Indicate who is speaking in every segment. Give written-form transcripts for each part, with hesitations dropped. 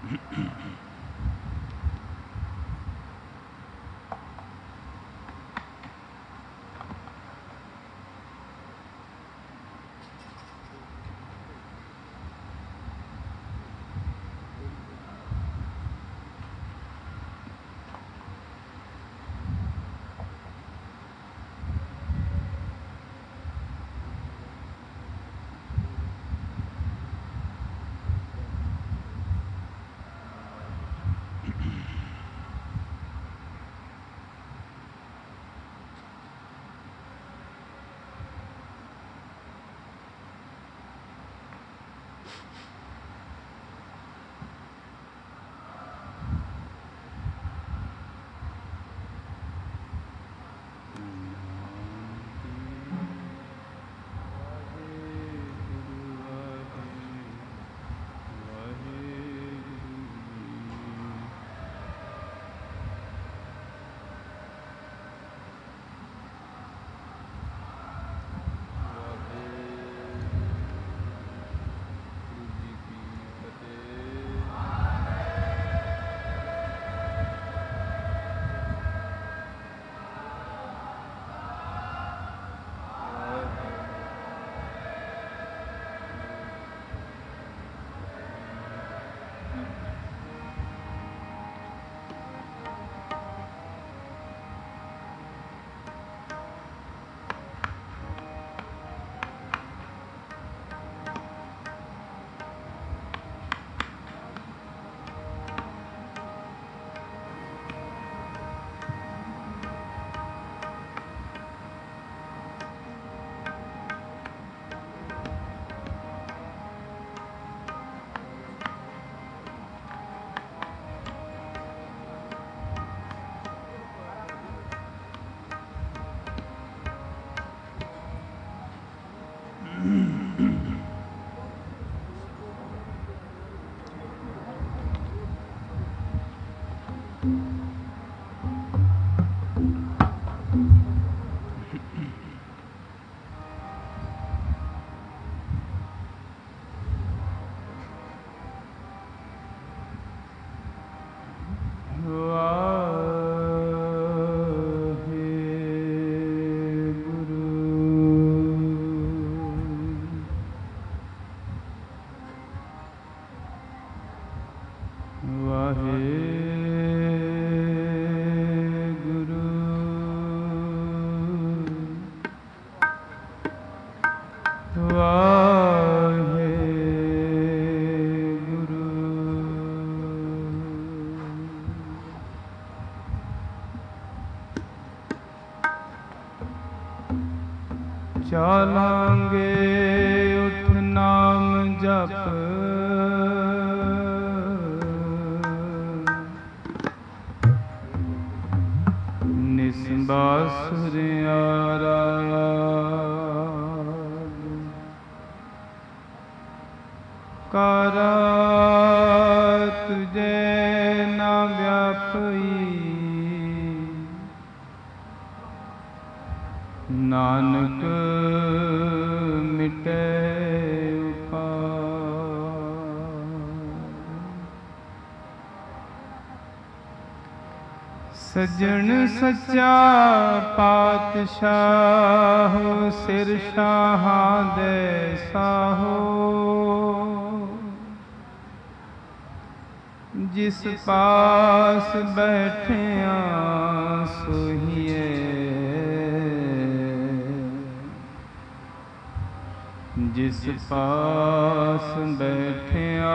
Speaker 1: ਚਾਲਾਂਗੇ ਉਠ ਨਾਮ ਜਪ, ਨਿਸਬਾਸੁਰਿਆਰਾ ਕਾਰਾ ਤੁਝੇ ਨਾ ਵਿਆਪਈ, ਨਾਨਕ ਮਿਟੇ ਸੱਜਣ ਸੱਚਾ ਪਾਤਸ਼ਾਹ, ਸਿਰ ਸ਼ਾਹਾਂ ਦੇ ਸਾਹੋ, ਜਿਸ ਪਾਸ ਬੈਠਿਆ ਸੋਹੀਏ, ਜਿਸ ਪਾਸ ਬੈਠਿਆ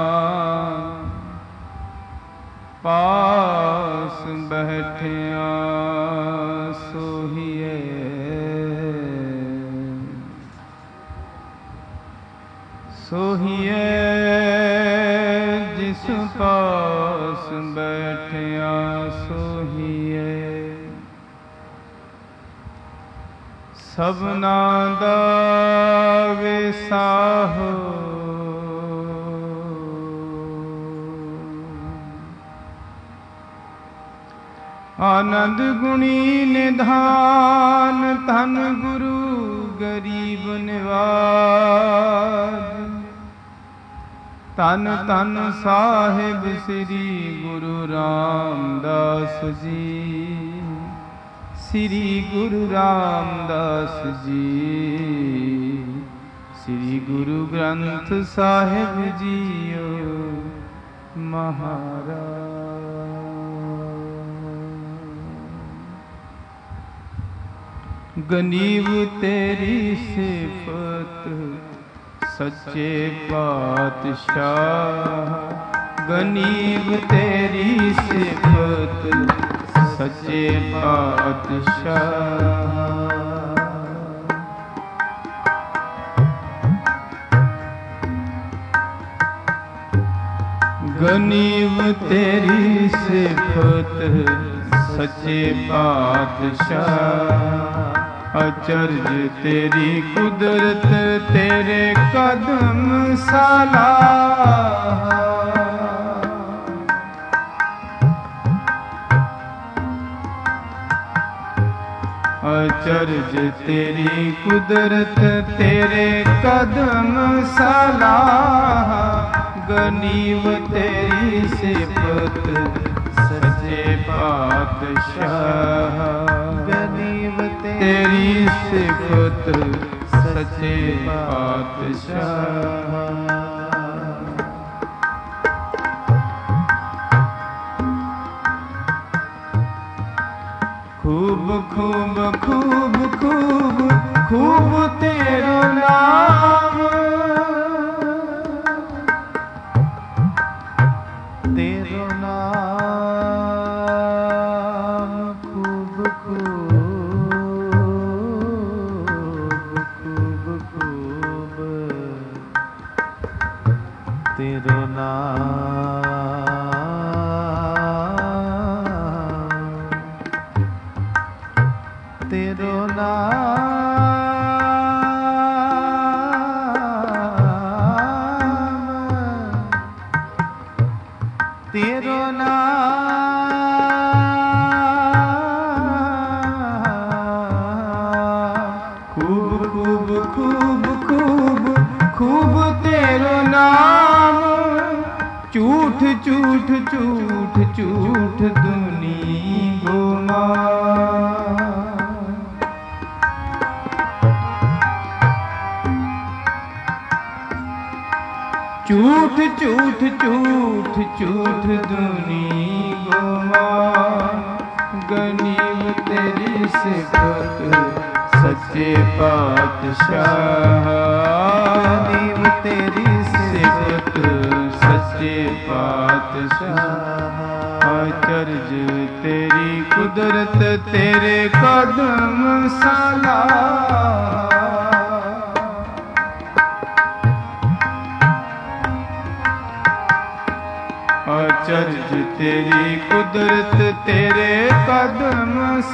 Speaker 1: ਪਾਸ ਬੈਠਿਆ ਸੋਹੀਏ, ਸੋਹੀਏ ਜਿਸ ਪਾਸ ਬੈਠਿਆ ਸੋਹੀਏ। ਸਭਨਾ ਦਾ ਵਿਸਾਹੋ, ਆਨੰਦ ਗੁਣੀ ਨਿਧਾਨ, ਧਨ ਗੁਰੂ ਗਰੀਬ ਨਿਵਾਜ, ਧੰਨ ਧੰਨ ਸਾਹਿਬ ਸ੍ਰੀ ਗੁਰੂ ਰਾਮਦਾਸ ਜੀ, ਸ੍ਰੀ ਗੁਰੂ ਰਾਮਦਾਸ ਜੀ, ਸ੍ਰੀ ਗੁਰੂ ਗ੍ਰੰਥ ਸਾਹਿਬ ਜੀਓ ਮਹਾਰਾਜ। ਗਨੀਵ ਤੇਰੀ ਸਿਫਤ ਸੱਚੇ ਪਾਤਸ਼ਾਹ, ਗਨੀਵ ਤੇਰੀ ਸਿਫਤ ਸੱਚੇ ਪਾਤਸ਼ਾਹ। ਗਨੀਵ ਤੇਰੀ ਸਿਫਤ ਸੱਚੇ ਪਾਤਸ਼ਾਹ। ਅਚਰਜ ਤੇਰੀ ਕੁਦਰਤ ਤੇਰੇ ਕਦਮ ਸਲਾਹ। ਅਚਰਜ ਤੇਰੀ ਕੁਦਰਤ ਤੇਰੇ ਕਦਮ ਸਲਾਹ। ਗਨੀਵ ਤੇਰੀ ਸਿਫਤ ਸੱਚੇ ਪਾਤਸ਼ਾਹ। ਗਨੀਵ ਤੇਰੀ ਸਿਫਤ ਸੱਚੇ ਪਾਤਸ਼ਾਹ। ਖੂਬ ਖੂਬ ਖੂਬ ਖੂਬ ਖੂਬ ਤੇਰਾ ਨਾਮ। ਤੇਰਾ ਨਾਮ ਖੂਬ ਖੂਬ ਖੂਬ ਖੂਬ। ਤੇਰਾ ਨਾਮ, ਤੇਰਾ ਨਾਮ, ਤੇਰਾ ਨਾਮ। ਖੂਬ ਖੂਬ ਖੂਬ ਖੂਬ ਖੂਬ ਤੇਰਾ ਨਾਮ। ਝੂਠ ਝੂਠ ਝੂਠ ਝੂਠ ਦੁਨੀ ਗੁਮਾਨ। ਝੂਠ ਝੂਠ ਝੂਠ ਝੂਠ ਦੁਨੀ ਗੁਮਾਨ। ਗਨੀਵ ਤੇਰੀ ਸਿਫਤ ਸੱਚੇ ਪਾਤਸ਼ਾਹ। ਗਨੀਵ ਤੇਰੀ ਸਿਫਤ ਸੱਚੇ ਪਾਤਸ਼ਾਹ। ਅਚਰਜ ਤੇਰੀ ਕੁਦਰਤ ਤੇਰੇ ਕਦਮ ਸਲਾਹ। ਅਚਰਜ ਤੇਰੀ ਕੁਦਰਤ ਤੇਰੇ ਕਦਮ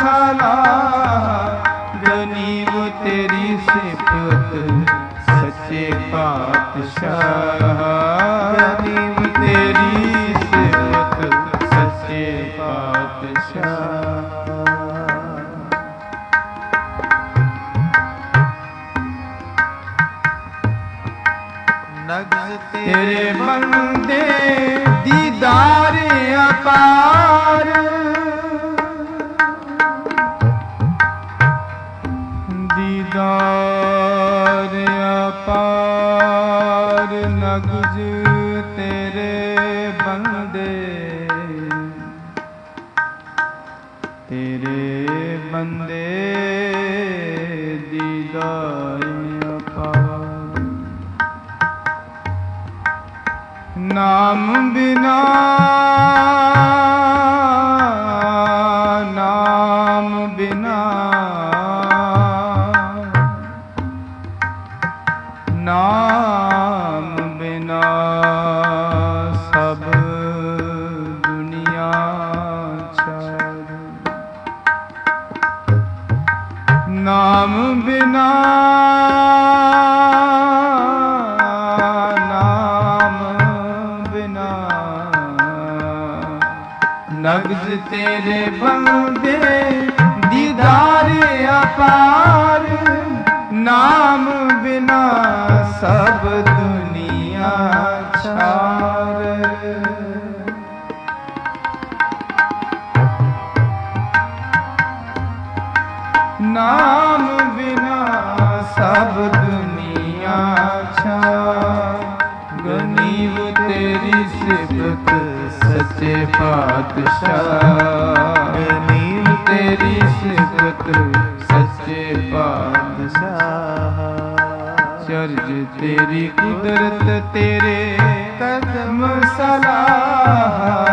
Speaker 1: ਸਲਾਹ। ਗਨੀਵ ਤੇਰੀ ਸਿਫਤ ਸੱਚੇ ਪਾਤਸ਼ਾਹ। ਗਨੀਵ ਤੇਰੀ ਸਿਫਤ ਸੱਚੇ ਪਾਤਸ਼ਾਹ। ਨਗਜ਼ ਤੇਰੇ ਬੰਦੇ ਦੀਦਾਰ ਅਪਾਰ। ਦੀਦਾਰ ਅਪਾਰ ਨਗਜ਼ ਤੇਰੇ ਬੰਦੇ। ਤੇਰੇ ਬੰਦੇ ਦੀਦਾਰ ਅਪਾਰ। ਨਾਮ ਬਿਨਾ ਨਾਮ ਬਿਨਾ ਨਾਮ ਬਿਨਾ ਸਭ ਦੁਨੀਆ ਛੱਡ। ਨਾਮ ਬਿਨਾ ਨਗਜ਼ ਤੇਰੇ ਬੰਦੇ ਦੀਦਾਰ ਅਪਾਰ। ਨਾਮ ਬਿਨਾ सब दुनिया छार। नाम बिना सब दुनिया छार। गनीव तेरी सिफत सच्चे पातशाह। गनीव तेरी सिफत सच्चे पातशाह। चर्ज तेरी कुदरत तेरे कदम सलाह।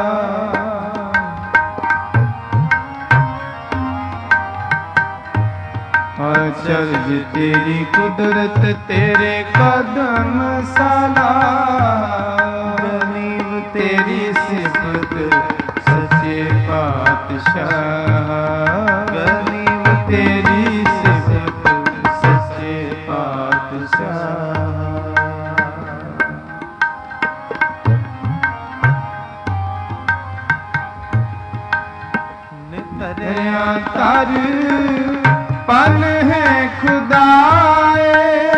Speaker 1: चर्ज तेरी कुदरत तेरे कदम सलाह। गनीव तेरी सिफत सच्चे पातशाह। गनीव तेरी सिफत सच्चे पातशाह। नितरिया तर पल है खुदाए।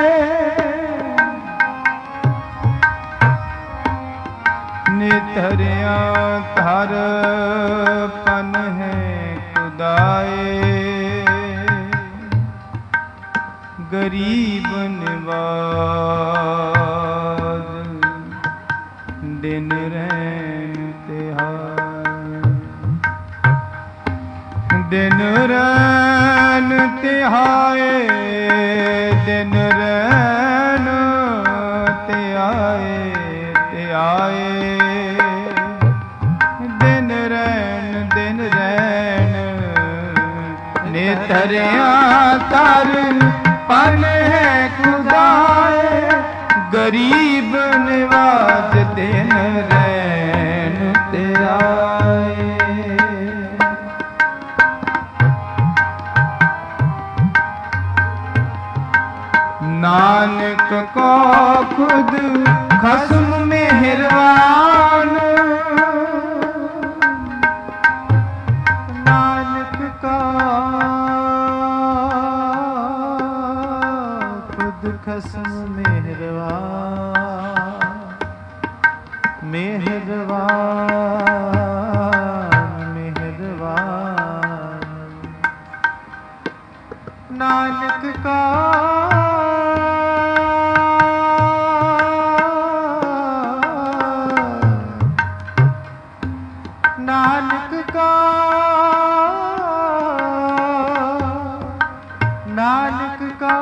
Speaker 1: नितरिया धर पन है खुदाए। गरीब निवाज दिन रैन तिहार। दिन रैन तिहाए। दिन रैन तिहाए तिहाए। दिन रैन नितरिया तर पन है खुदाए। गरीब निवाज दिन रैन तिहाए। नानक को खुद खस्म मेहरबान। नानक का खुद खस्म मेहरबान। मेहरबान मेहरबान। नानक का नानक का नानक का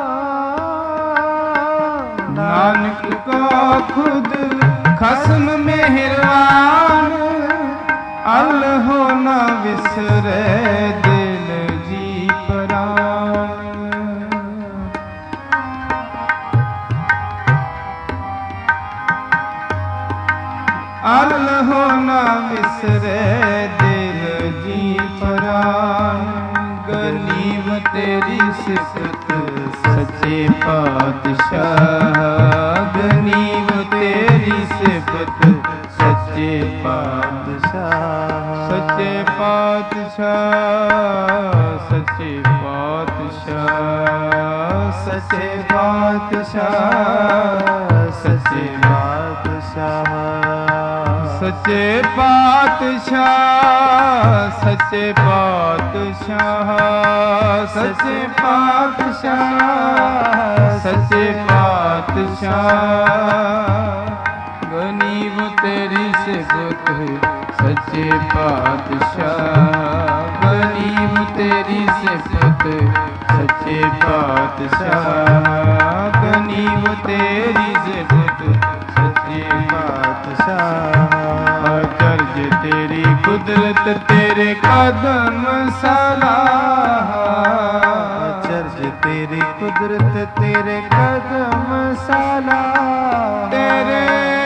Speaker 1: नानक का खुद खस्म मेहरबान। अल हो न विसरे दिल जी प्राण। अल हो न विसरे दिल जी प्राण। गनीव तेरी सिफत सच्चे पातशाह। गनीव तेरी सिफत सच्चे पातशाह। सच्चे पातशाह। सच्चे पातशाह। सच्चे पातशाह। सच्चे पातशाह। सच्चे पातशाह। सच्चे पातशाह। सच्चे पातशाह। सच्चे पातशाह। गनीव तेरी सिफत सच्चे पातशाह। गनीव तेरी सिफत सच्चे पातशाह। गनीव तेरी सिफत सच्चे पातशाह। चर्ज तेरी कुदरत तेरे कदम सलाह। चर्ज तेरी कुदरत तेरे कदम सलाह। तेरे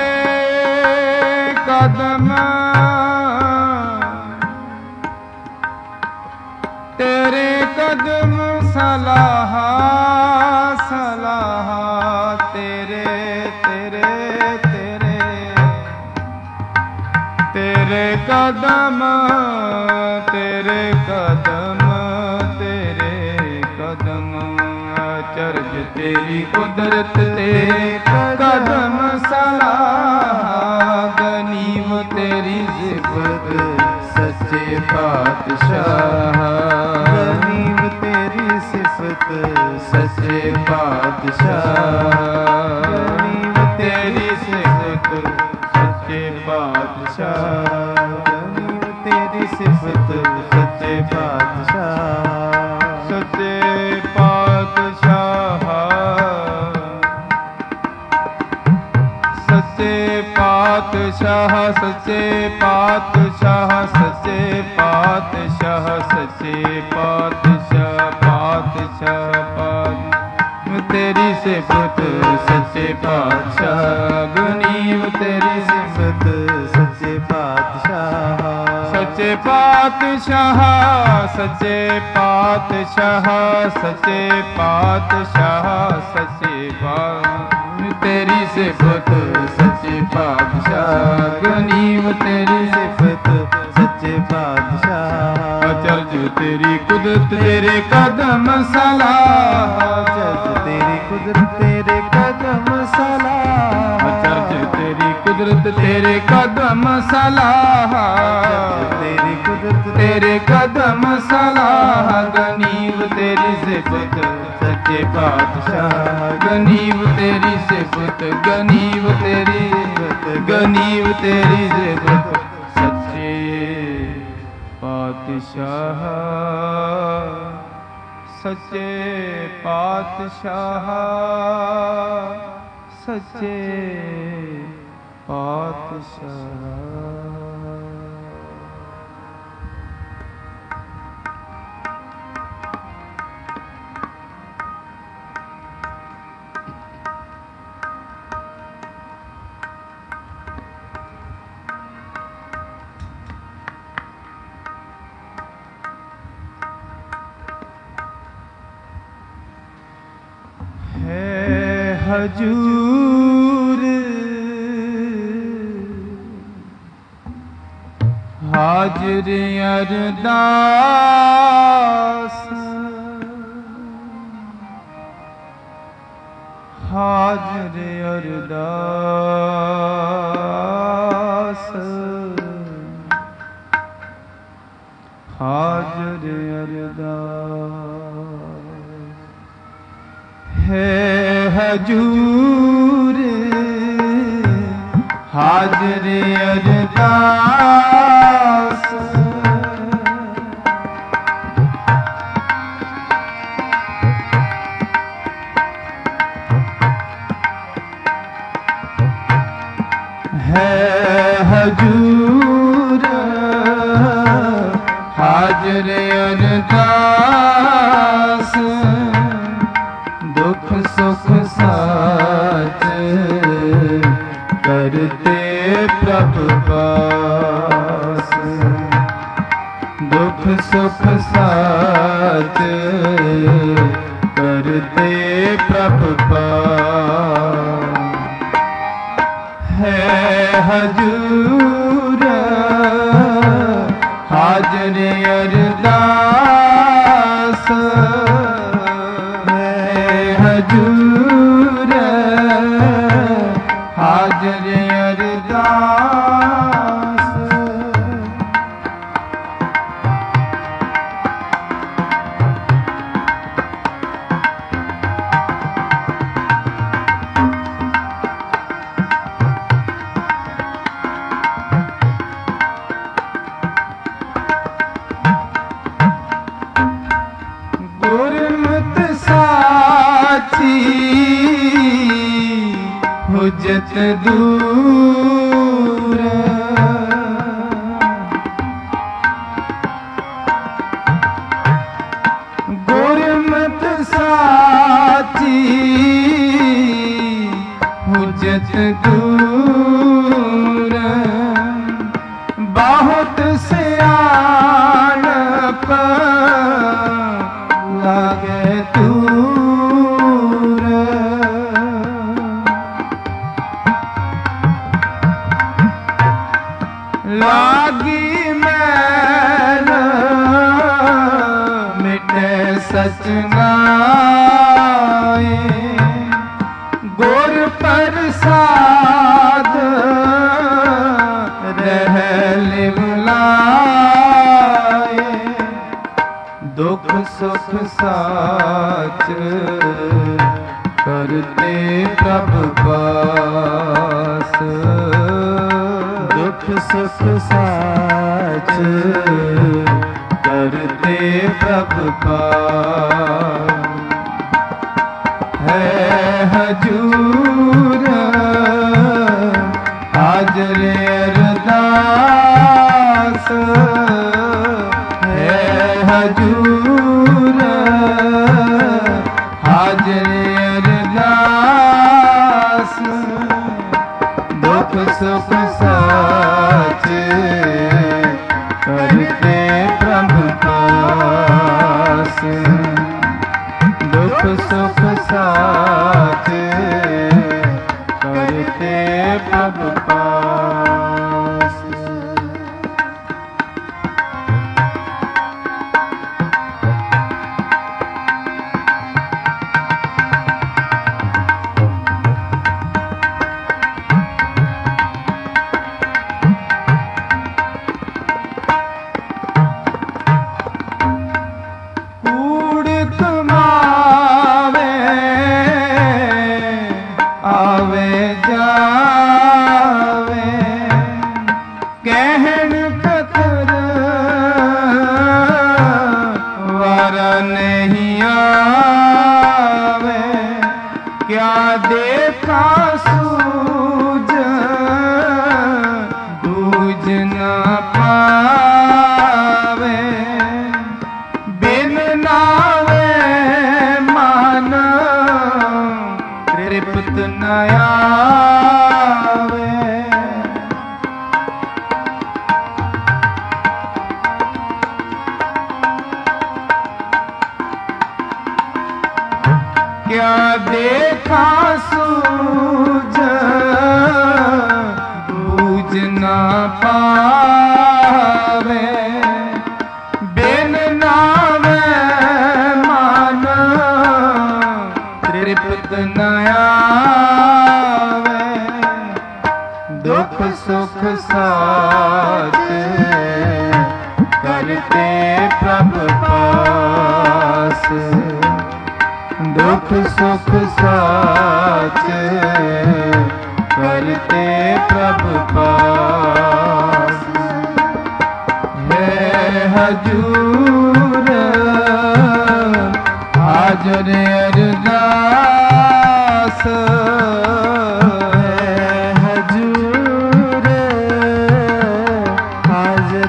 Speaker 1: कदम तेरे कदम सलाह। सलाह तेरे तेरे तेरे तेरे कदम तेरे कदम तेरे कदम। चर्ज तेरी तेरी कुदरत तेरे कदम सलाह गनीम तेरी सिफत सच्चे पातशाह गनीम तेरी सिफत सच्चे पातशाह गनीम तेरी सिफत सच्चे पातशाह गनीम तेरी सिफत सच्चे पातशाह सच्चे पातशाह सच्चे पातशाह सच्चे पातशाह सच्चे पातशाह सच्चे पातशाह पातशाह तेरी सिफत सच्चे पातशाह गनीम तेरी सिफत सच्चे पातशाह सच्चे पातशाह सच्चे पातशाह सच्चे पातशाह सच्चे तेरी सिफत सच्चे पातशाह गनीम तेरी सिफत सच्चे पातशाह अचरज तेरी कुदरत तेरे कदम सलाह अचरज तेरी कुदरत तेरे कदम सलाह अचरज तेरी कुदरत तेरे कदम सलाह तेरी कुदरत तेरे कदम सलाह गनीम तेरी सिफत सच्चे पातशाह गनीम तेरी सिफत गनीम तेरी गनीम तेरी सिफत सच्चे पातशाह सच्चे पातशाह सच्चे पातशाह हजूर हाजिर अरदास हाजिर अरदास हाजिर अरदास है हजूर हाजिर अरदास है हजूर हाजिर अरदास दुख सुख साथ करते प्रभु पास दुख सुख साथ करते प्रभु पास है हजूर हाजिर अरदास हजूर हाजिर अरदास गुरमत साची हुज्जत दूर गुरमत साची हुज्जत दूर बहुत सियानप लागे दूर लागी मैल मिटे सच गाए साध रह लिवलाए दुख सुख साच करते प्रभु पास दुख सुख साच करते प्रभु पास है हजूर हाजरे अरदास है हजूर हाजरे अरदास दुख सुख साच करते प्रभु पास दुख सुख साथ करते प्रभु पास क्या देखा सूझ बूझ ना पावे बिन नावे मान तृप्त न आवे दुख सुख साथ करते प्रभु पास दुख सुख साथ करते प्रभु पास है हजूर हाजर अरदास है हजूर हाजर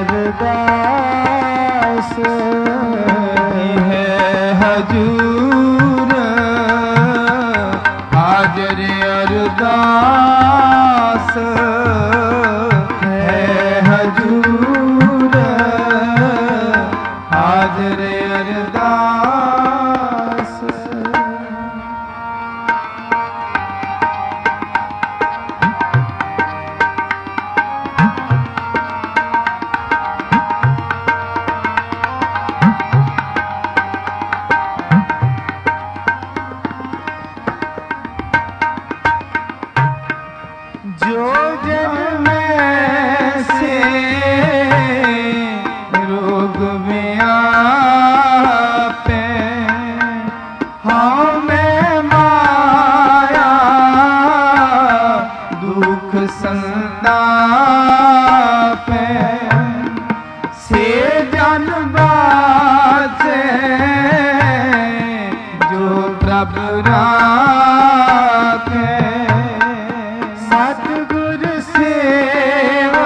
Speaker 1: अरदास है हजूर हाजर अरदास है हजूर हाजर अरदास जो जग में से रोग व्यापे हमें माया दुख संतापे से जन बाचे जो प्रभु राखे सतगुर सेवा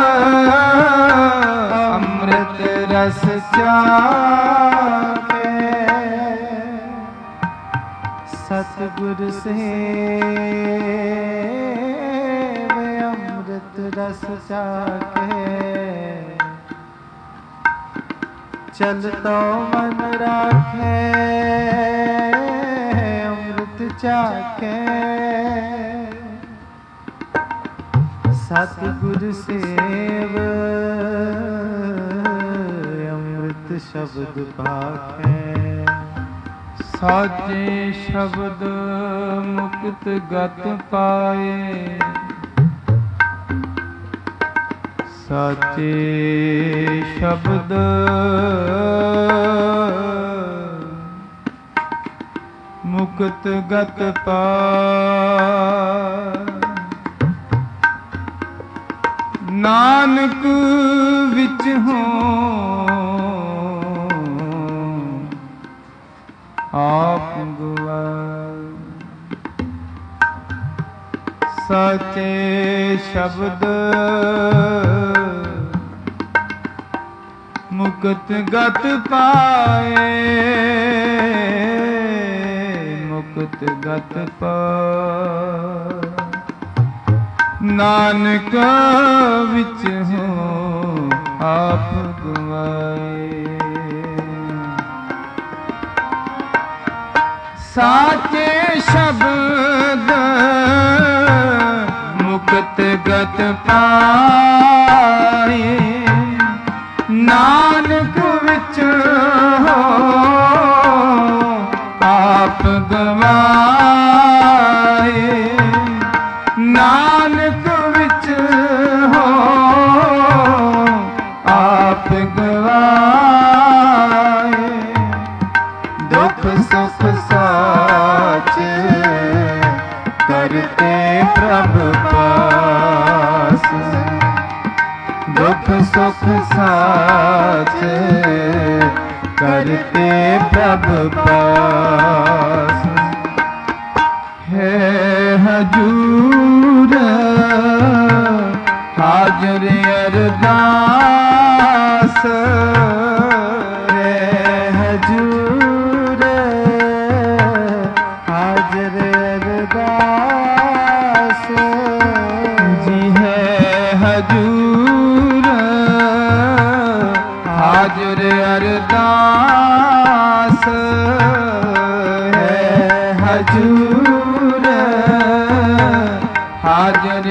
Speaker 1: अमृत रस चाखे सतगुर सेवा अमृत रस चाखे चलतो मन राखे अमृत चाखे सतगुर सेव अमृत शब्द पाखे ਸਾਚੇ ਸ਼ਬਦ ਮੁਕਤ ਗਤ ਪਾਏ, ਸਾਚੇ ਸ਼ਬਦ ਮੁਕਤ ਗਤ ਪਾਏ। ਨਾਨਕ ਵਿੱਚ ਹੋਂ ਆਪ ਗਵਾਏ, ਸਾਚੇ ਸ਼ਬਦ ਮੁਕਤ ਗਤ ਪਾਏ, ਮੁਕਤ ਗਤ ਪਾਏ। ਨਾਨਕ ਵਿੱਚ ਹੋ ਆਪ ਗਵਾਏ, ਸਾਚੇ ਸ਼ਬਦ ਮੁਕਤ ਗਤ ਪਾਏ। ਨਾਨਕ ਵਿੱਚ ਹੋ ਆਪ ਗਵਾਏ, ਨਾਨਕ ਵਿੱਚ ਹੋ ਆਪ ਗਵਾਏ। ਦੁਖ ਸੁਖ ਸਾਚ ਕਰਤੇ ਪ੍ਰਭ ਪਾਸ, ਦੁਖ ਸੁਖ ਸਾਚ ਕਰਤੇ ਪ੍ਰਭ ਪਾਸ। ਹੈ ਹਜੂਰ ਹਾਜ਼ਰ ਅਰਦਾਸ, ਹੈ ਹਜੂਰ ਹਾਜ਼ਰ ਅਰਦਾਸ। ਜੀ ਹੈ ਹਜੂਰ ਹਾਜ਼ਰ ਅਰਦਾਸ, ਹੈ ਹਜੂਰ ਹਾਜ਼ਰ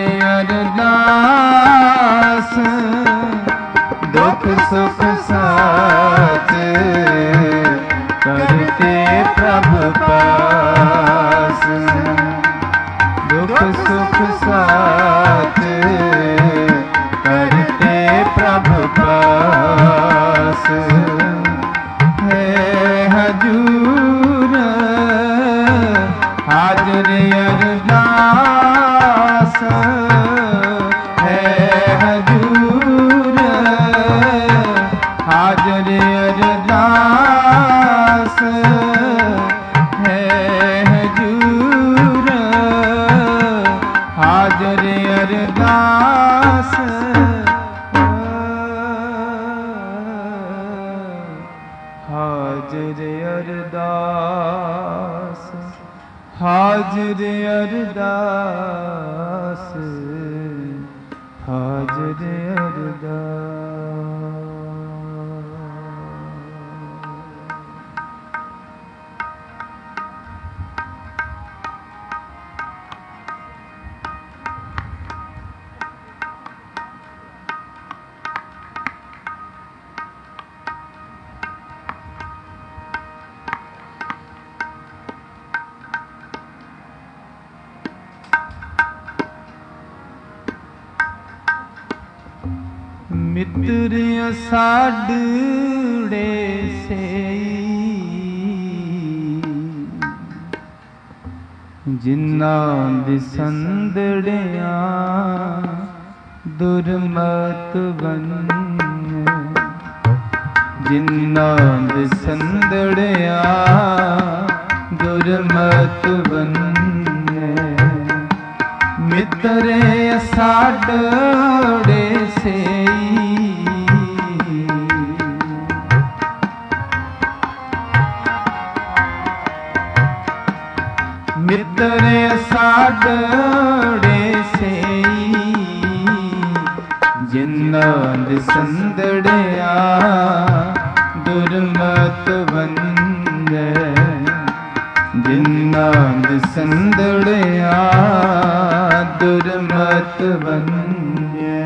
Speaker 1: ਅਰਦਾਸ। ਦੁਖ ਸੁਖ ਸਾਚ ਕਰਤੇ ਪ੍ਰਭ ਪਾਸ, ਦੁਖ ਸੁਖ ਸਾਚ ਕਰਤੇ ਪ੍ਰਭ ਪਾਸ। ਹੈ ਹਜੂਰ ਹਾਜ਼ਰ ਅਰਦਾਸ, ਹੈ ਹਜੂਰ ਹਾਜ਼ਰ ਅਰਦਾਸ, ਹੈ ਹਜੂਰ ਹਾਜ਼ਰ ਅਰਦਾਸ। ਹਾਜ਼ਰ ਅਰਦਾਸ, ਹਾਜ਼ਰ ਅਰਦਾਸ, ਹਾਜ਼ਰ ਅਰਦਾਸ। ਮਿੱਤਰ ਸਾਡੜੇ ਸਈ, ਜਿਨ੍ਹਾਂ ਦੇ ਸੰਦੜਿਆਂ ਦੁਰਮਤ ਬਨ, ਜਿਨ੍ਹਾਂ ਦੇ ਸੰਦੜਿਆਂ ਦੁਰਮਤ ਬਨ। ਮਿੱਤਰੇ ਸਾਡੜੇ ਸਈ, ਮਿੱਤਰੇ ਸਾਡੜੇ ਸਈ, ਜਿਨ੍ਹਾਂ ਦੇ ਸੰਦੜਿਆਂ ਦੁਰਮਤ ਬੰਦੇ, ਜਿਨ੍ਹਾਂ ਦੇ ਸੰਦੜਿਆਂ ਦੁਰਮਤ ਬੰਦੇ।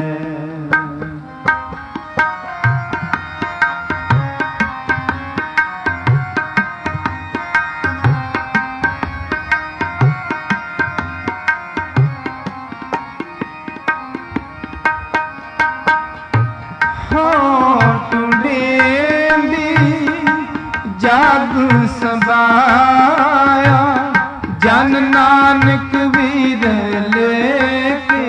Speaker 1: ਸਬਾਇਆ ਜਨ ਨਾਨਕ ਵੀਰ ਲੇਕੇ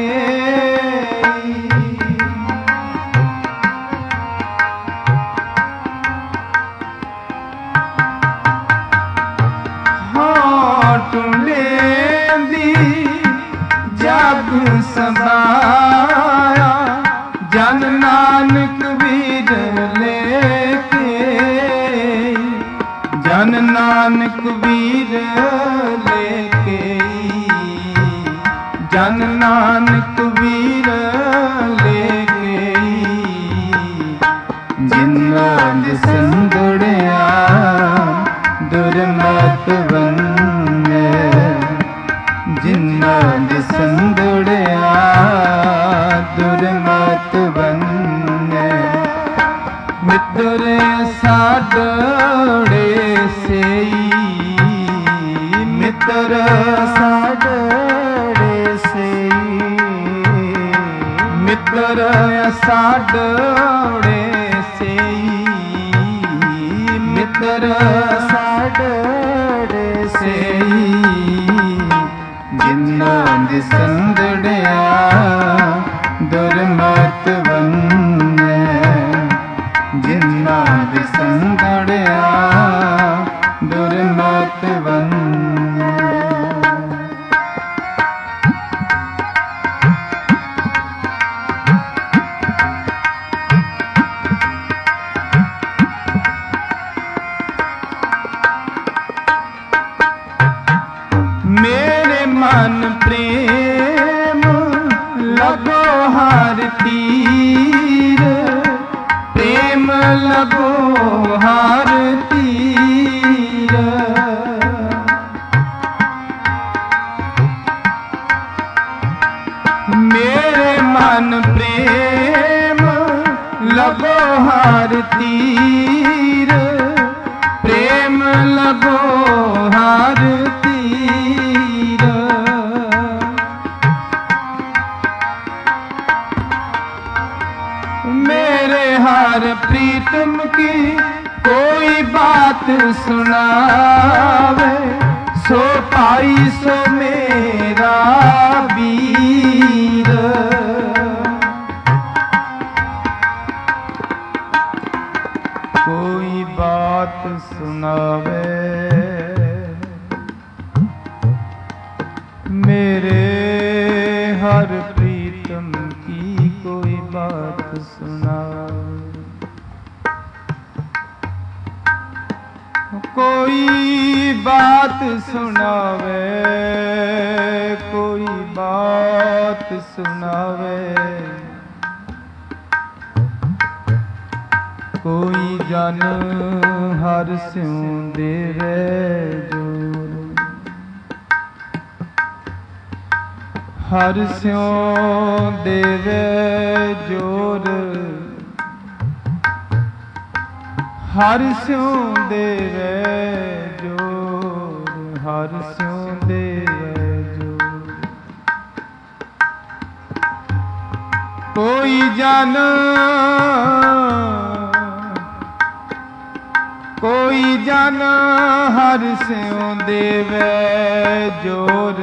Speaker 1: ਹਾਂ ਟੁੰਡੇਂਦੀ ਜਗ ਸਬਾਇਆ ਜਨ ਨਾਨਕ ਵੀਰ ਲੇਕੇ ਜਨ ਨਾਨਕ ਵੀਰ ਲੇਕੇ ਜਨ ਨਾਨਕ ਵੀਰ ਲੇਕੇ ਜਿਨ੍ਹਾਂ ਦੇ ਸੰਦੜਿਆ ਦੁਰਮਤ ਵੰਨੇ ਜਿਨ੍ਹਾਂ ਦੇ ਸੰਦੜਿਆ ਦੁਰਮਤ ਵੰਨੇ ਮਿੱਤਰ ਸਾਡੜੇ ਸਈ ਮਿੱਤਰ ਸਾਡੜੇ ਸਈ ਮਿੱਤਰ ਸਾਡੜੇ ਸਈ ਮਿੱਤਰ ਸਾਡੜੇ ਸਈ ਜਿਨ੍ਹਾਂ ਦੇ ਸੰਦੜਿਆ ਦੁਰਮਤ ਵੰਨੇ ਜਿਨ੍ਹਾਂ ਦੇ ਸੰਦੜਿਆ ਦੁਰਮਤ ਵੰਨੇ ਮੇਰੇ ਮਨ ਪ੍ਰੇਮ ਲਗੋ ਹਰ ਤੀਰ ਪ੍ਰੇਮ ਲਗੋ ਹਰ ਤੀਰ ਮੇਰੇ ਮਨ ਪ੍ਰੇਮ ਲਗੋ ਹਰ ਤੀਰ ਪ੍ਰੇਮ ਲਗੋ ਹਰ ਤੀਰ मेरे हर प्रीतम की कोई बात सुनावे सो पाई सो मेरा वीर कोई बात सुनावे मेरे हर प्रीतम की कोई बात सुना कोई बात सुनावे कोई बात सुनावे कोई जन हर स्यों देवे जोर हर स्यों देवे जोर हर स्यों देवे जोर हर स्यों देवे जोर कोई जन हर स्यों देवे जोर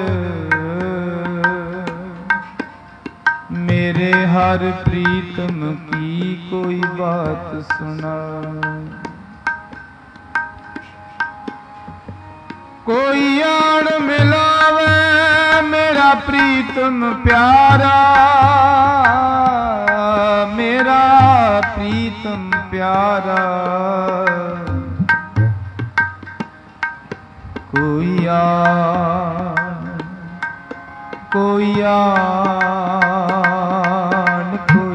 Speaker 1: मेरे हर प्रीतम की कोई बात सुना कोई आन मिलावे मेरा प्रीतम प्यारा मेरा प्रीतम प्यारा कोई आन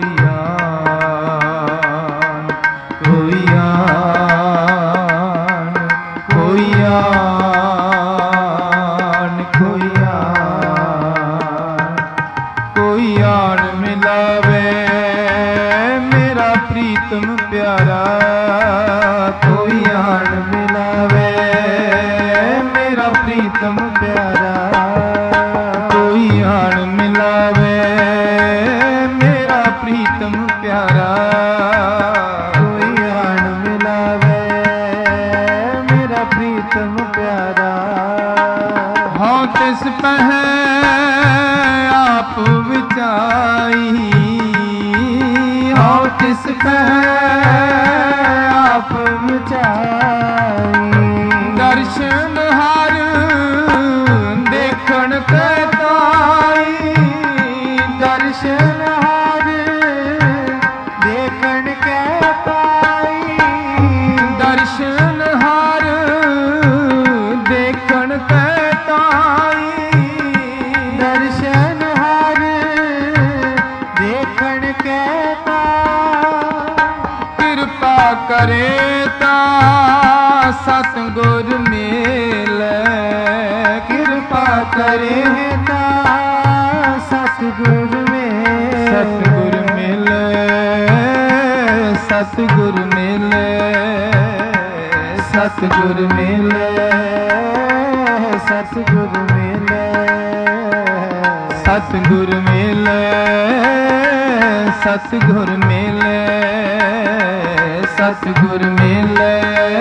Speaker 1: मिलावे मेरा प्रीतम प्यारा कोई आन मिलावे मेरा प्रीतम प्यारा कोई आन मिलावे मेरा प्रीतम प्यारा कोई आन मिलावे मेरा
Speaker 2: ਦਰਸ਼ਨ ਹਰ ਦੇਖਣ ਕੈ ਪਾਈ,
Speaker 1: ਦਰਸ਼ਨ ਹਰ ਦੇਖਣ ਕੈ ਤਾਈ,
Speaker 2: ਦਰਸ਼ਨ ਹਰ ਦੇਖਣ ਕੈ ਤਾਈ।
Speaker 1: ਕਿਰਪਾ ਕਰੇ ਤਾਂ ਸਤਿਗੁਰ ਮਿਲੈ,
Speaker 2: ਕਿਰਪਾ ਕਰੇ ਤਾਂ ਸਤਿਗੁਰ ਮਿਲੈ,
Speaker 1: ਸਤਿਗੁਰ ਮਿਲੈ, ਸਤਿਗੁਰ ਮਿਲੈ,
Speaker 2: ਸਤਿਗੁਰ ਮਿਲੈ, ਸਤਿਗੁਰ ਮਿਲੈ,
Speaker 1: ਸਤਿਗੁਰ ਮਿਲੈ, ਸਤਿਗੁਰ ਮਿਲੈ, ਸਤਿਗੁਰ ਮਿਲੈ,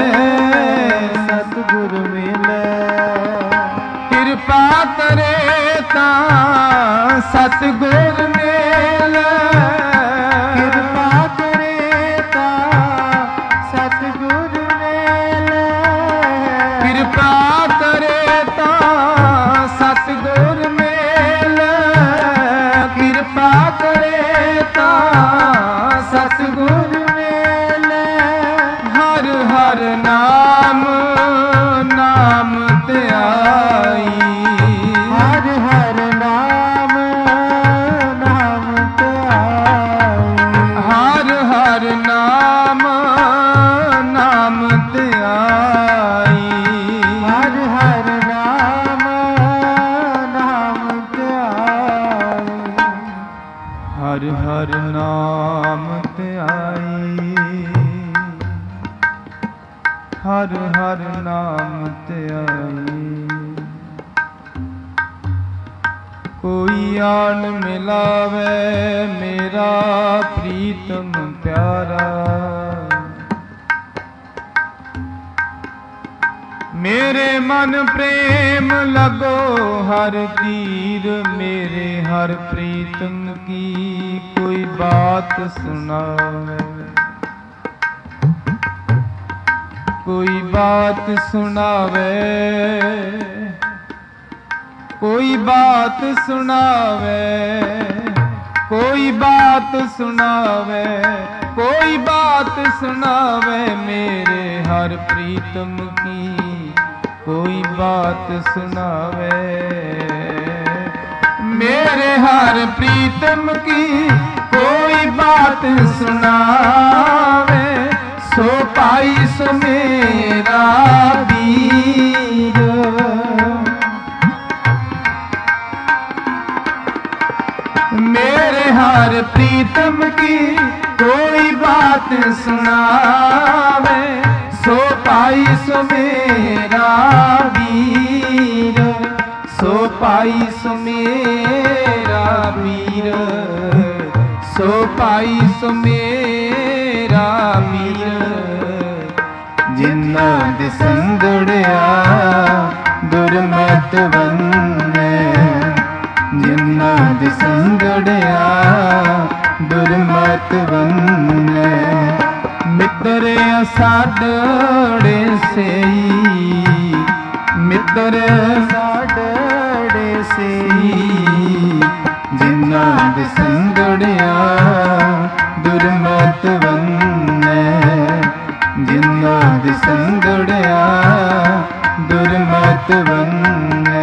Speaker 2: ਸਤਿਗੁਰ ਮਿਲੈ।
Speaker 1: ਕਿਰਪਾ ਕਰੇ ਤਾਂ ਸਤਿਗੁਰ ਮਿਲੈ,
Speaker 2: ਕਿਰਪਾ ਕਰੇ ਤਾਂ ਸਤਿਗੁਰ ਮਿਲੈ,
Speaker 1: ਕਿਰਪਾ ਕਰੇ ਤਾਂ ਸਤਿਗੁਰ ਮਿਲੈ, ਕਿਰਪਾ ਕਰੇ ਤਾਂ ਸਤਿਗੁਰ ਮਿਲੈ। ਹਰ ਹਰ ਨਾਮ ਨਾਮ ਧਿਆਈ,
Speaker 2: ਹਰ ਹਰ ਨਾਮ ਨਾਮ ਧਿਆਈ,
Speaker 1: ਹਰ ਹਰ ਨਾਮ ਨਾਮ ਧਿਆਈ,
Speaker 2: ਹਰ ਹਰ ਨਾਮ ਨਾਮ ਧਿਆਈ,
Speaker 1: ਹਰ ਹਰ ਨਾਮ ਧਿਆਈ, ਹਰ ਹਰ ਨਾਮ ਧਿਆਈ। ਕੋਈ ਆਣ ਮਿਲਾਵੇ ਮੇਰਾ ਪ੍ਰੀਤਮ ਪਿਆਰਾ, ਮੇਰੇ ਮਨ ਪ੍ਰੇਮ ਲਗੋ ਹਰ ਤੀਰ, ਮੇਰੇ ਹਰ ਪ੍ਰੀਤਮ ਕੀ ਕੋਈ ਬਾਤ ਸੁਣਾਵੇ, ਕੋਈ ਬਾਤ ਸੁਣਾਵੇ, ਕੋਈ ਬਾਤ ਸੁਣਾਵੇ, ਕੋਈ ਬਾਤ ਸੁਣਾਵੇ, ਕੋਈ ਬਾਤ ਸੁਣਾਵੇ, ਮੇਰੇ ਹਰ ਪ੍ਰੀਤਮ ਕੀ ਕੋਈ ਬਾਤ ਸੁਣਾਵੇ, ਮੇਰੇ ਹਰ ਪ੍ਰੀਤਮ ਕੀ ਕੋਈ ਬਾਤ ਸੁਣਾਵੇ, ਸੋ ਪਾਈ ਸੋ ਮੇਰਾ ਵੀਰ, मेरे हर प्रीतम की कोई बात सुनावे, सो पाई सो मेरा वीर, सो पाई सो मेरा वीर, सो पाई सो मेरा वीर। जिन्ना दे संगड़िया दुर्मत बन्ने, जिन्ना दे संगड़िया दुर्मत बन्ने, मित्र साडड़े सेई, मित्र
Speaker 2: साडड़े सेई,
Speaker 1: जिन्ना दे संगड़िया दुर्मत बन्ने, जिन्ना दे संगड़िया दुर्मत बन्ने।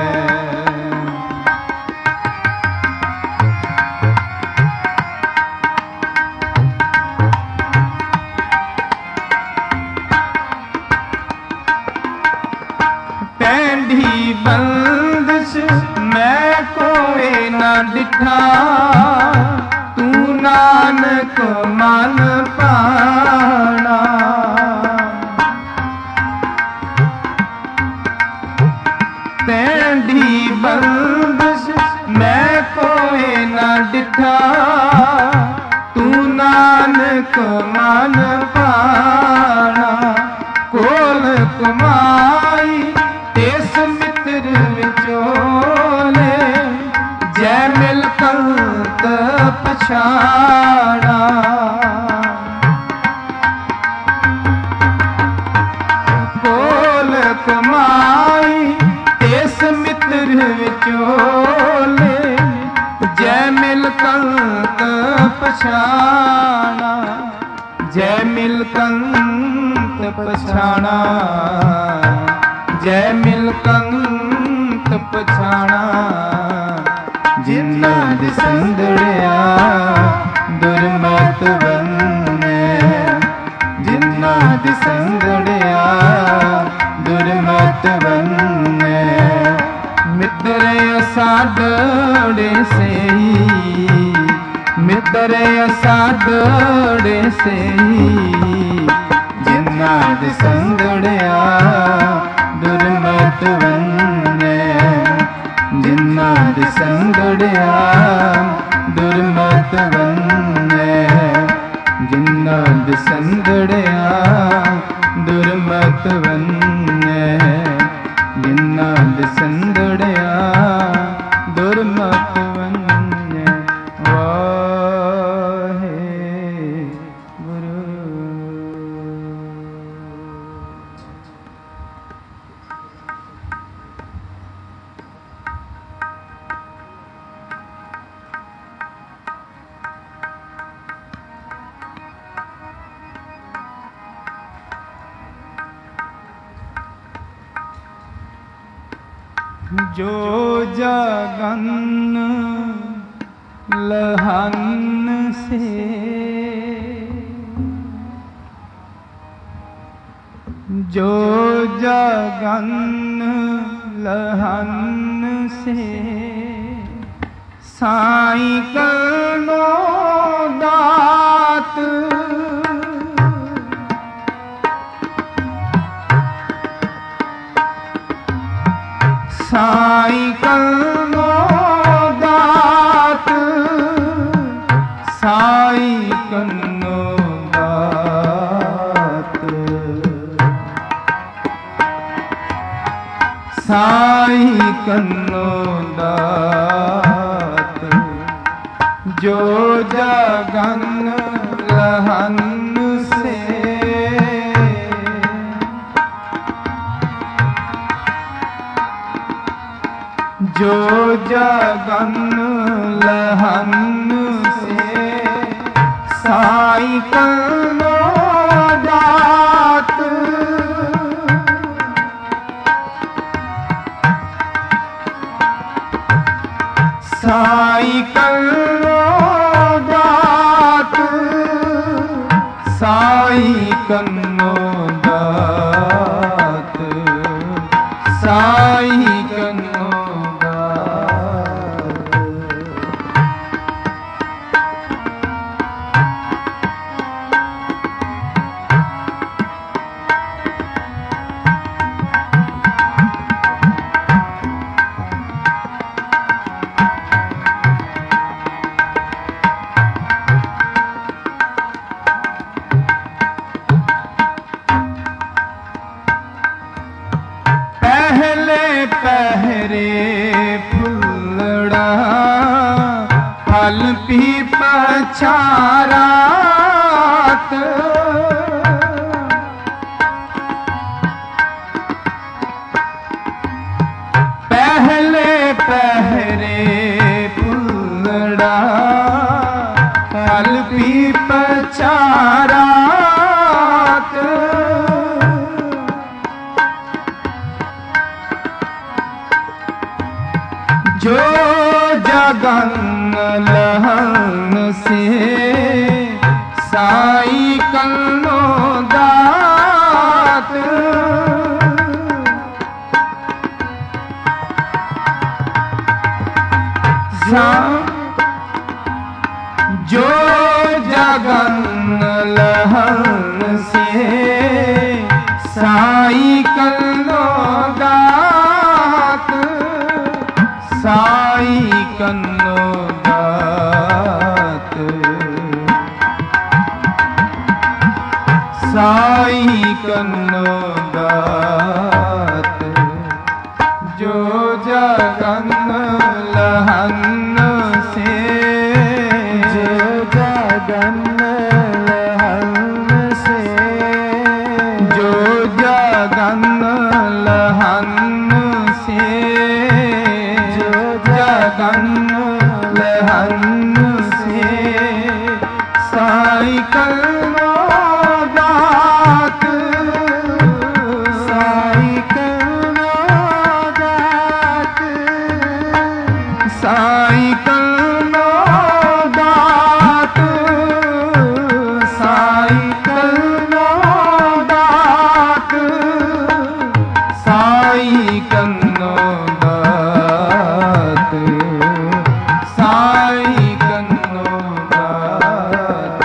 Speaker 1: पैंधी बंदिश मैं कोई न डिठा, तू नानक मन पाना, पैंधी बंदिश मैं कोई न डिठा, तू नानक मन पाना, कोल कमाई तेस मित्र विचोले, जै मिल कंत पछाड़ा, कोल कमाई तेस मित्र विचोले, जै ਮਿਲ ਕੰਤ ਪਛਾਣਾ, ਜੈ ਮਿਲ ਕੰਤ ਪਛਾਣਾ, ਜੈ ਮਿਲ ਕੰਤ ਪਛਾਣਾ। ਜਿਨ੍ਹਾਂ ਦੇ ਸੰਦੜਿਆ ਦੁਰਮਤ ਵੰਨੇ, ਜਿਨ੍ਹਾਂ ਦੇ ਸੰਦੜਿਆ ਦੁਰਮਤ ਵੰਨੇ। ਮਿੱਤਰ ਅਸਾਡੜੇ ਸਈ, ਮਿੱਤਰ ਅਸਾਡੜੇ ਸਈ। ਜਿਨ੍ਹਾਂ ਦੇ ਸੰਦੜਿਆ ਦੁਰਮਤ ਵੰਨੇ, ਜਿਨ੍ਹਾਂ ਦੇ ਸੰਦੜਿਆ ਦੁਰਮਤ ਵੰਨੇ, ਜਿਨ੍ਹਾਂ ਦੇ ਸੰਦੜਿਆ ਦੁਰਮਤ ਵੰਨੇ, ਜਿਨ੍ਹਾਂ ਦੇ ਸੰਦੜਿਆ ਦੁਰਮਤ ਵੰਨੇ। ਵਾਹਿਗੁਰੂ। ਜੋ ਜਗਨ ਲਹਨ ਸੇ, ਜੋ ਜਗਨ ਲਹਨ ਸੇ। ਸਾਈਂ ਕਰਨੋ ਦਾਤ, ਸਾਈਂ ਕਰਨੋ ਦਾਤ, ਸਾਈਂ ਕਰਨੋ ਦਾਤ, ਸਾਈਂ ਕਰਨੋ ਦਾਤ। ਜੋ ਜਗਨ ਲਹਨ ਸੇ, ਜੋ ਜਗਨ ਲਹਨ ਸੇ। ਸਾਈਂ ਕਰਨੋ ਦਾਤ, ਸਾਈਂ ਕਰਨੋ ਦਾਤ, ਸਾਈਂ ਕਰਨੋ ਦਾਤ, ਸਾਈਂ ਕਰਨੋ ਦਾਤ। ਪਹਿਰੇ ਫੁੱਲੜਾ ਫਲ ਪੀਪਾ ਛਾਰਾਤ, ਪਹਿਲੇ ਪਹਿਰੇ ਫੁੱਲੜਾ ਫਲ ਪੀਪਾ ਛਾਰਾਤ। ਜੋ ਜਗਨ ਲਹਨ ਸੇ। ਸਾਈਂ ਕਰਨੋ ਦਾਤ, ਜੋ ਜਗਨ ਲਹਨ ਸੇ। ਸਾਈਂ ਕਰਨੋ ਦਾਤ, ਸਾਈਂ ਕਰਨੋ ਦਾਤ, ਸਾਈਂ ਕਰਨੋ ਦਾਤ। ਜੋ ਜਗਨ ਲਹਨ ਸੇ, ਜੋ ਜਗਨ ਲਹਨ ਸੇ, ਜੋ ਜਗਨ ਲਹਨ ਸੇ, ਜੋ ਜਗਨ ਲਹਨ लहन से साई कलमो दात,
Speaker 2: साई कलमो दात,
Speaker 1: साई कलमो दात, साई कलमो दात, साई कन्नो दात, साई कन्नो दात।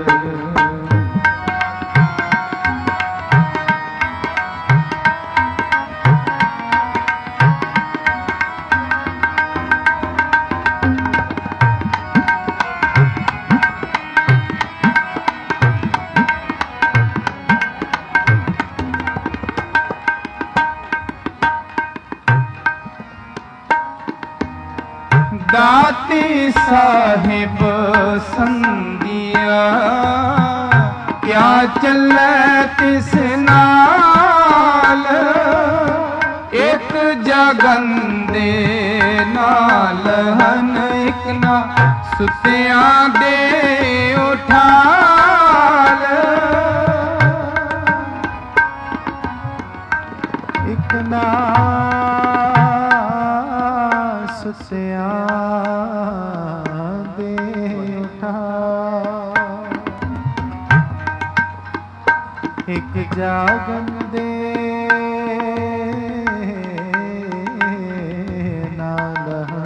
Speaker 1: दाते साहिब संदिया क्या चलै तिस नाल, एक जगन दे नाल हन, एक ना सुतिया दे उठाल,
Speaker 2: एक ना सुतिया दे उठा, एक जागन दे नाल,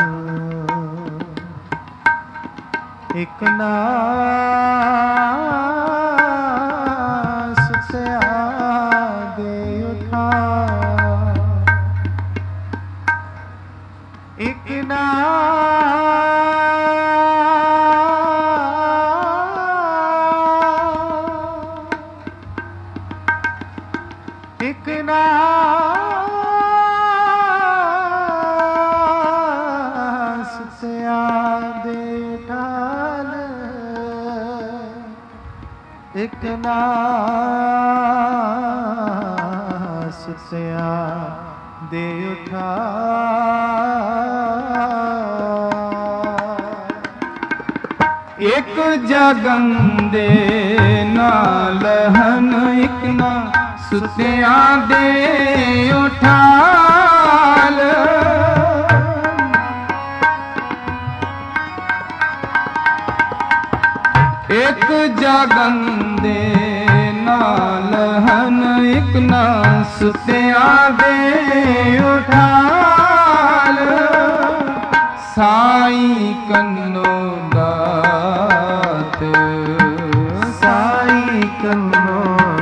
Speaker 2: एक ना सुतिया दे उठा, एक ना एक ना सुतिया दे ढाल, एक ना सुतिया दे उठा,
Speaker 1: एक जगन दे नाल हन, एक ना सुतिया दे उठाल, एक जगन दे नाल हन, एक ना सुतिया दे उठाल, साई कन्नो दात,
Speaker 2: साई कन्नो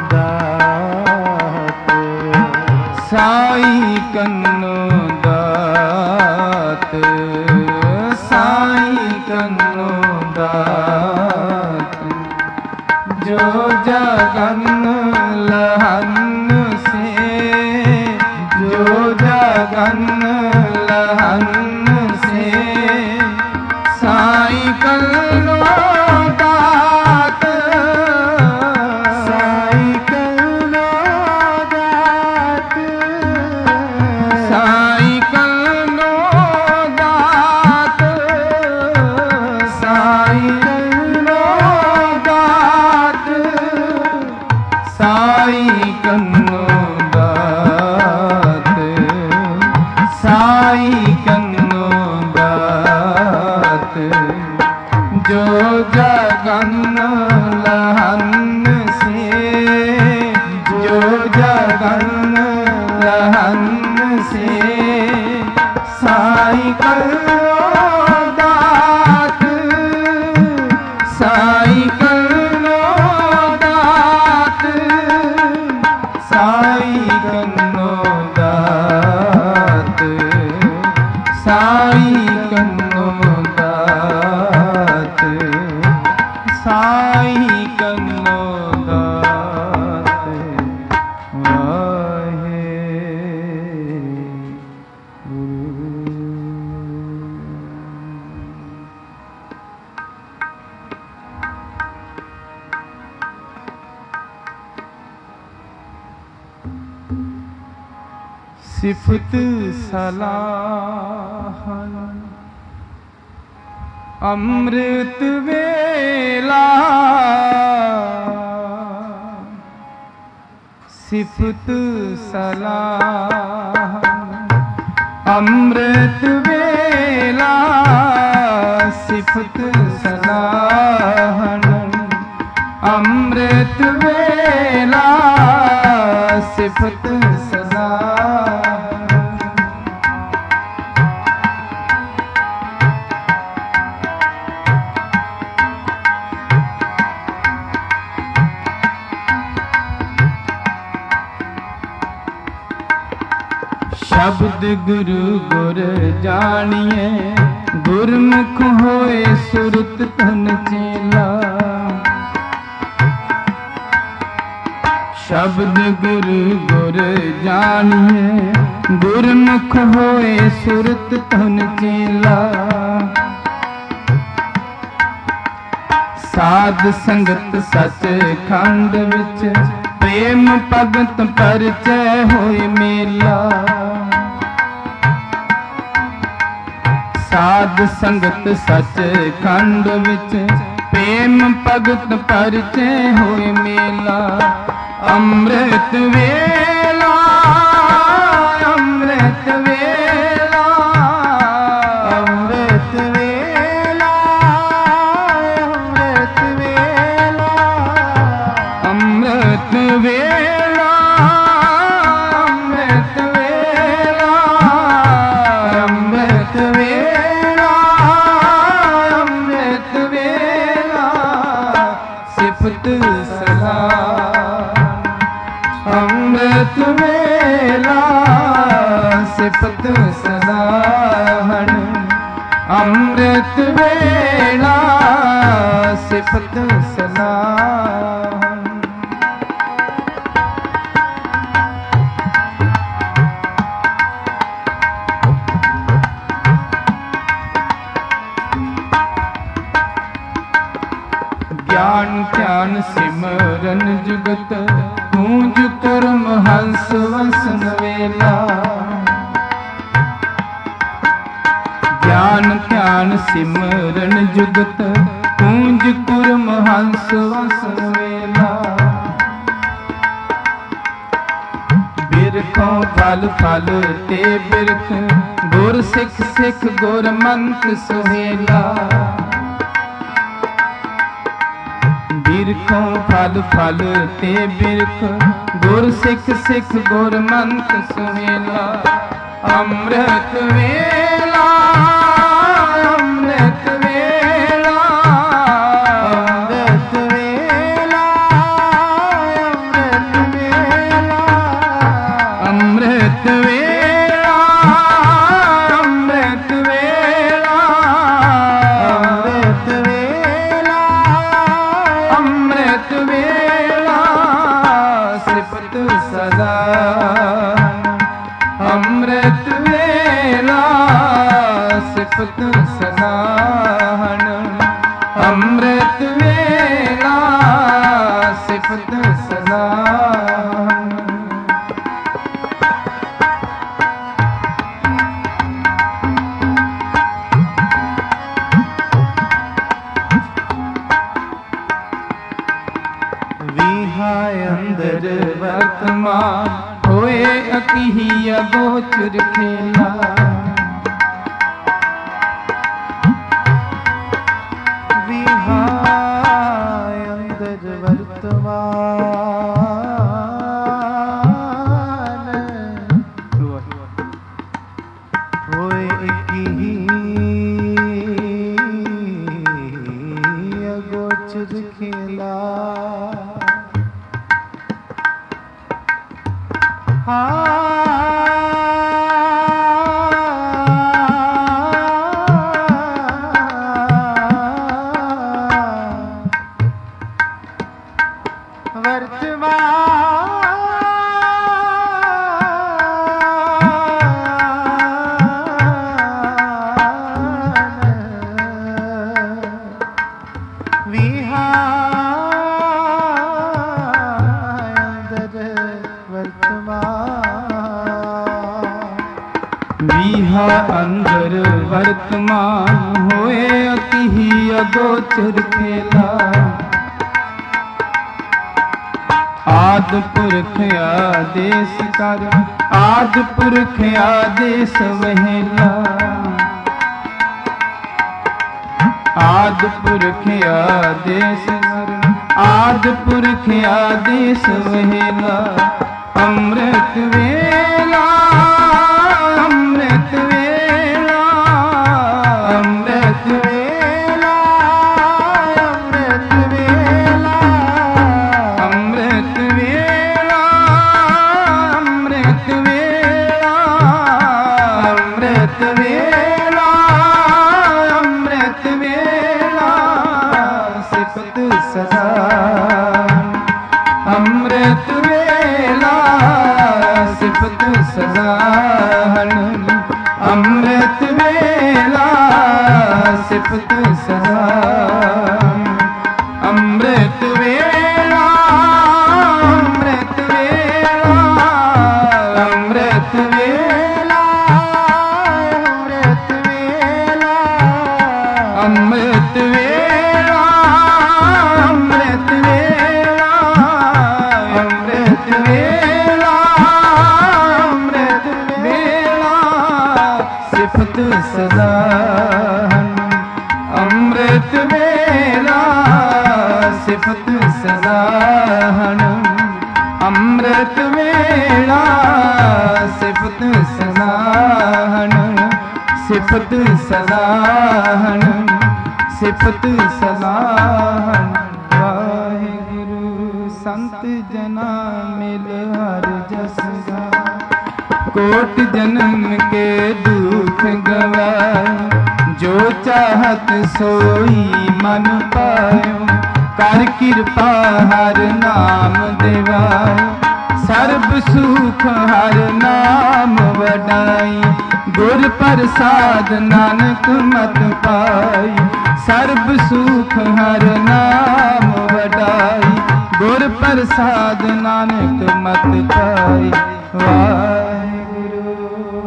Speaker 2: दात,
Speaker 1: साई कन्नो दात, साई कन्नो दात, जो जगन लहन से, जो जगन लहन से साई कन्नो दात,
Speaker 2: साई कन्नो दात,
Speaker 1: साई कन्नो दात, साई कन्नो दात, साई कन्नो दात, साई कन्नो दात, जो जगन लहन से, जो जगन लहन से साई कन्नो दात, साई कन्नो दात, साई कन्नो दात, साई कन्नो दात, साई कन्नो दात, वाहे सिफत सलाह अमृत वेला सिफत सलाह। अमृत वेला सिफत सलाहन। अमृत वेला सिफत सलाहन। शब्द गुरु गुर जानिए, गुरमुख होए सुरत धन चेला। शब्द गुरु गुर जानिए, गुरमुख होए सुरत धन चेला। साध संगत सच खंड विच, प्रेम भगत परिचय होए मेला। साध संगत सच खंड विच, प्रेम भगत परिचय होए मेला। अमृत वेला अमृत वेला
Speaker 2: अमृत वेला अमृत वेला
Speaker 1: अमृत वेला अमृत वेला अमृत वेला सिफत सलाह। अमृत वेला सिफत सलाहन। अमृत वेला सिफत सलाहन। ज्ञान ध्यान सिमरन जुगत, गूंज कुर्म हंस वसन वेला। ज्ञान ध्यान सिमरन जुगत, गूंज कुर्म हंस वसन वेला। बिरखों फल फल ते बिरख, गुर सिख सिख गुर मंत सुहेला। बिरखों फल फल ते बिरख, गुर सिख सिख गुर मंत सुहेला। अमृत वेला अमृत वेला
Speaker 2: अमृत वेला
Speaker 1: अमृत वेला अमृत वेला
Speaker 2: अमृत वेला
Speaker 1: अमृत वेला सिफत सलाहन। अमृत वेला सिफत सलाहन। अमृत वेला सिफत सलाहन। विहाय अंदर वर्तमान, होए अकीहिया गोचर खेला।
Speaker 2: विहाय अंदर वर्तमान, होए एक ही अगोचर खेला। विहा अंदर वर्तमान, होए अति
Speaker 1: ही अगोचर खेला। आदि पुरख आदेश कर, आदि पुरख आदेश वहेला। आदि पुरख आदेश कर, आदि पुरख आदेश वहेला। अमृत वेला, अमृत वेला, अमृत वेला, अमृत वेला, अमृत वेला, अमृत वेला, अमृत वेला, अमृत वेला, सिफत सदा अमृत वेला, सिफत सदाहन। अमृत वेला, सिफत सदाहन। अमृत वेला, अमृत वेला, अमृत वेला, अमृत वेला, अमृत वेला, अमृत वेला, अमृत वेला, अमृत वेला, सिफत सदाहन। अमृत वेला, सिफत सदाहन। अमृत वेला, सिफत सदाहन। सिफत सदाहन, सिफत सदाहन। वाहिगुरु संत जना मिल हर जस गाए। कोट जन्म के दुख गवाए, जो चाहत सोई मन पायो। कर कृपा हर नाम दिवाए, सर्ब सुख हर नाम वडाई। गुर प्रसाद नानक मत पाई, सर्ब सुख हर नाम वडाई। गुर प्रसाद नानक मत पाई। वाहिगुरु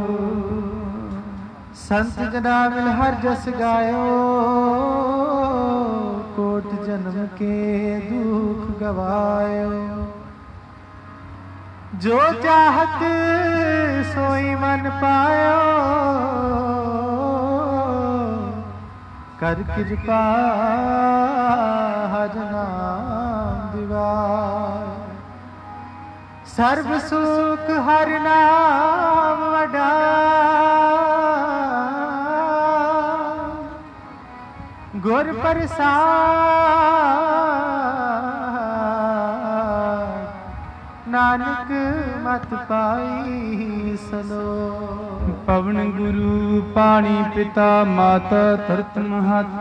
Speaker 2: संत जना मिल हर जस गायो। कोट जन्म के दुख गवायो। जो चाहत सोई मन पायो। कर कृपा हर नाम दिवाए। सर्व सुख हर नाम वडाई। गुर प्रसाद नानक मत पाई सलो।
Speaker 1: पवन गुरु पानी पिता माता धरत महत।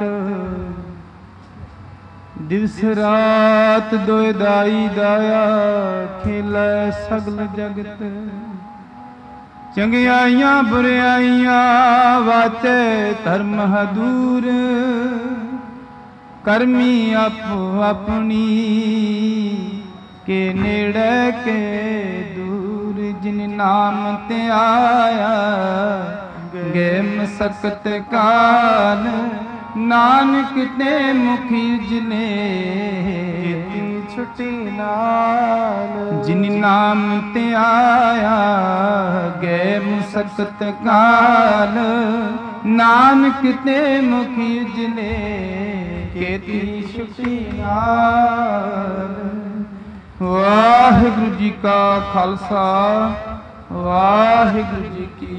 Speaker 1: दिवस रात दोए दाई दाया, खेलै सगल जगत। चंगियाइयां बुराइयां वाचे धर्म दूर। करमी आपो अपनी के नेड़े के दूर। जिन नाम ते आया गे मसकत काल। नानक ते मुखी जिने
Speaker 2: छुट्टी नाल।
Speaker 1: जिन नाम ते आया गे मसकत काल। नानक ते मुखी जिने खेती छुट्टी नाल। वाहिगुरु जी का खालसा, वाहिगुरु जी की